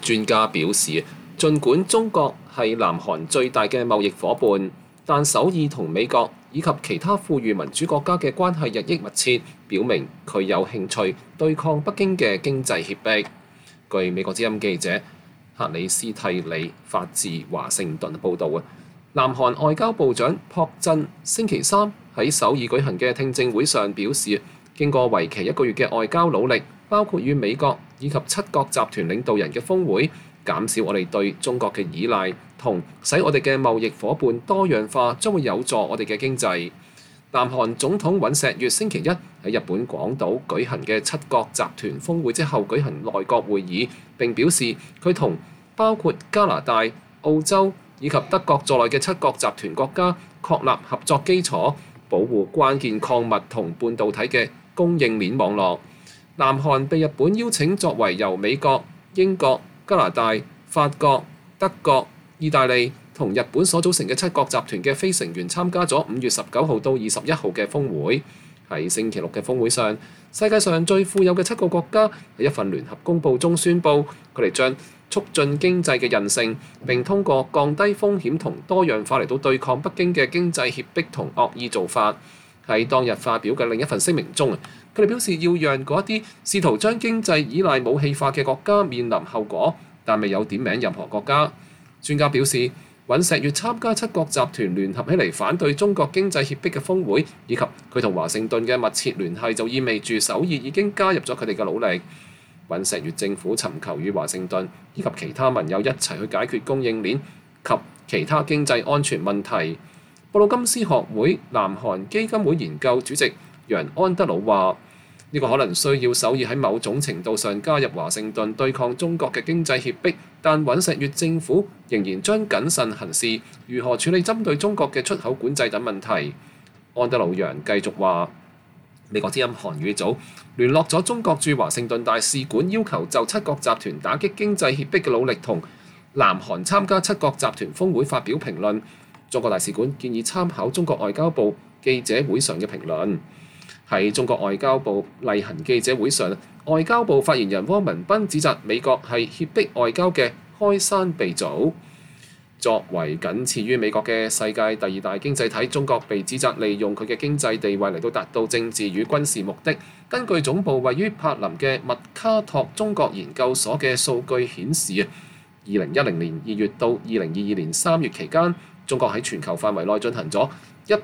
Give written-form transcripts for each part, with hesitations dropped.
專家表示，儘管中國係南韓最大嘅貿易夥伴，但首爾同美國以及其他富裕民主國家嘅關係日益密切，表明佢有興趣對抗北京嘅經濟脅迫。據美國之音記者克里斯蒂里發自華盛頓報導啊，南韓外交部長朴振星期三喺首爾舉行嘅聽證會上表示，經過為期1個月嘅外交努力，包括與美國以及7國集團領導人嘅峰會，減少我哋對中國嘅依賴，同使我哋嘅貿易夥伴多樣化，將會有助我哋嘅經濟。南韓總統尹錫悅星期一喺日本廣島舉行嘅7國集團峰會之後舉行內閣會議，並表示佢同包括加拿大、澳洲以及德國在內嘅7國集團國家確立合作基礎，保護關鍵礦物同半導體嘅供應鏈網絡。南韓被日本邀請作為由美國、英國、加拿大、法國、德國、意大利同日本所組成嘅7國集團嘅非成員參加咗5月19號到21號嘅峰會。喺星期六嘅峰會上，世界上最富有嘅7個國家喺一份聯合公報中宣布，佢哋將促進經濟嘅韌性，並通過降低風險同多樣化嚟到對抗北京嘅經濟脅迫同惡意做法。喺當日發表嘅另一份聲明中，佢哋表示要讓嗰一啲試圖將經濟依賴武器化嘅國家面臨後果，但未有點名任何國家。專家表示，尹錫悅參加7國集團聯合起嚟反對中國經濟脅迫嘅峰會，以及佢同華盛頓嘅密切聯繫，就意味住首爾已經加入咗佢哋嘅努力。尹錫悅政府尋求與華盛頓以及其他盟友一齊去解決供應鏈及其他經濟安全問題。布魯金斯學會南韓基金會研究主席楊安德魯話：呢個可能需要首爾喺某種程度上加入華盛頓對抗中國嘅經濟脅迫，但尹錫悅政府仍然將謹慎行事，如何處理針對中國嘅出口管制等問題。安德魯楊繼續話：美國之音韓語組聯絡咗中國駐華盛頓大使館，要求就7國集團打擊經濟脅迫嘅努力同南韓參加7國集團峰會發表評論。中國大使館建議參考中國外交部記者會上嘅評論。喺中國外交部例行記者會上，外交部發言人汪文斌指責美國係脅迫外交嘅開山鼻祖。作為僅次於美國嘅世界第2大經濟體，中國被指責利用佢嘅經濟地位嚟到達到政治與軍事目的。根據總部位於柏林嘅麥卡托中國研究所嘅數據顯示，2010年2月到2022年3月期間，中國喺全球範圍內進行咗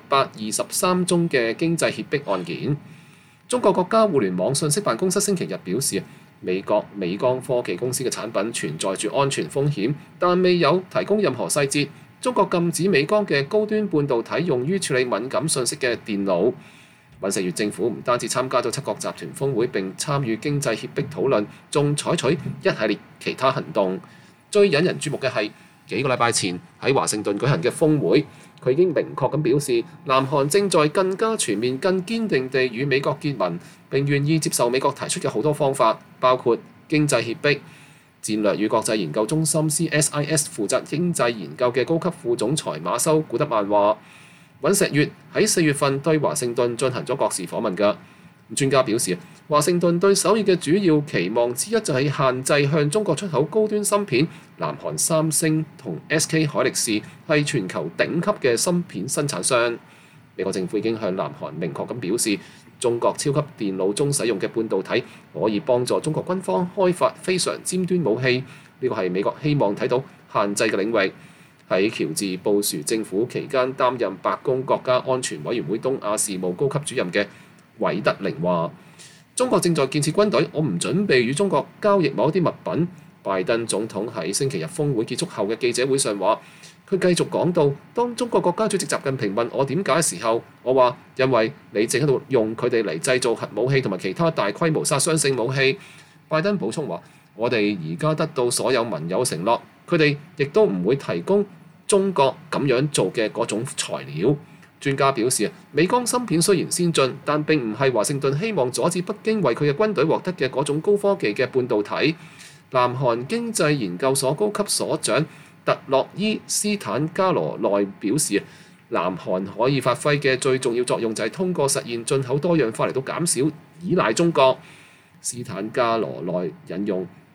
123宗嘅經濟脅迫案件。中國國家互聯網信息辦公室星期日表示，美國美光科技公司嘅產品存在住安全風險，但未有提供任何細節。中國禁止美光嘅高端半導體用於處理敏感信息嘅電腦。尹錫悅政府唔單止參加咗7國集團峰會並參與經濟脅迫討論，仲採取一系列其他行動。最引人注目嘅係幾個禮拜前喺華盛頓舉行嘅峰會，佢已經明確咁表示，南韓正在更加全面、更堅定地與美國結盟，並願意接受美國提出嘅好多方法，包括經濟脅迫。戰略與國際研究中心 CSIS 負責經濟研究嘅高級副總裁馬修古德曼話：尹錫悅喺4月份對華盛頓進行咗國事訪問㗎。專家表示，華盛頓對首爾嘅主要期望之一就係限制向中國出口高端芯片。南韓三星同 SK 海力士係全球頂級嘅芯片生產商。美國政府已經向南韓明確咁表示，中國超級電腦中使用嘅半導體可以幫助中國軍方開發非常尖端武器。呢個係美國希望睇到限制嘅領域。喺喬治布殊政府期間擔任白宮國家安全委員會東亞事務高級主任嘅韋德寧話：中國正在建設軍隊，我唔準備與中國交易某一啲物品。拜登總統喺星期日峰會結束後嘅記者會上話，佢繼續講到，當中國國家主席習近平問我點解嘅時候，我話因為你正喺度用佢哋嚟製造核武器同埋其他大規模殺傷性武器。拜登補充話：我哋而家得到所有盟友承諾，佢哋亦都唔會提供中國咁樣做嘅嗰種材料。專家表示，美光芯片雖然先進，但並唔係華盛頓希望阻止北京為佢嘅軍隊獲得嘅嗰種高科技嘅半導體。南韓經濟研究所高級所長特洛伊斯坦加羅內表示，南韓可以發揮嘅最重要作用就係通過實現進口多樣化嚟到減少依賴中國。斯坦加羅內引用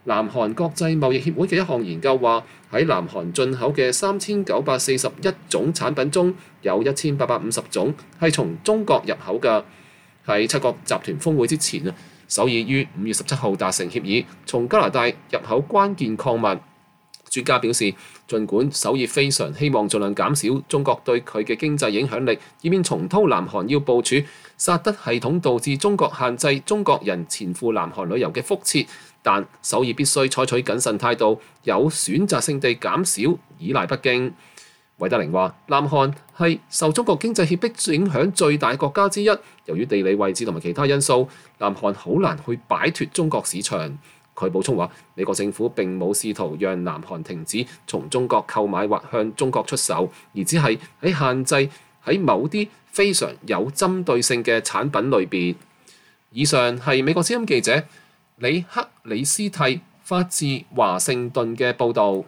南韓國際貿易協會嘅一項研究話，喺南韓進口嘅3941種產品中，有1850種係從中國入口嘅。喺七國集團峰會之前啊，首爾於5月17號達成協議，從加拿大入口關鍵礦物。專家表示，儘管首爾非常希望盡量減少中國對佢嘅經濟影響力，以免重蹈南韓要部署薩德系統導致中國限制中國人前赴南韓旅遊嘅覆轍，但首爾必須採取謹慎態度，有選擇性地減少依賴北京。韋德寧話：南韓係受中國經濟脅迫影響最大國家之一，由於地理位置同埋其他因素，南韓好難去擺脱中國市場。佢補充話：美國政府並冇試圖讓南韓停止從中國購買或向中國出售，而只係喺限制喺某啲非常有針對性嘅產品類別。以上係美國之音記者李克里斯蒂發自華盛頓嘅報導。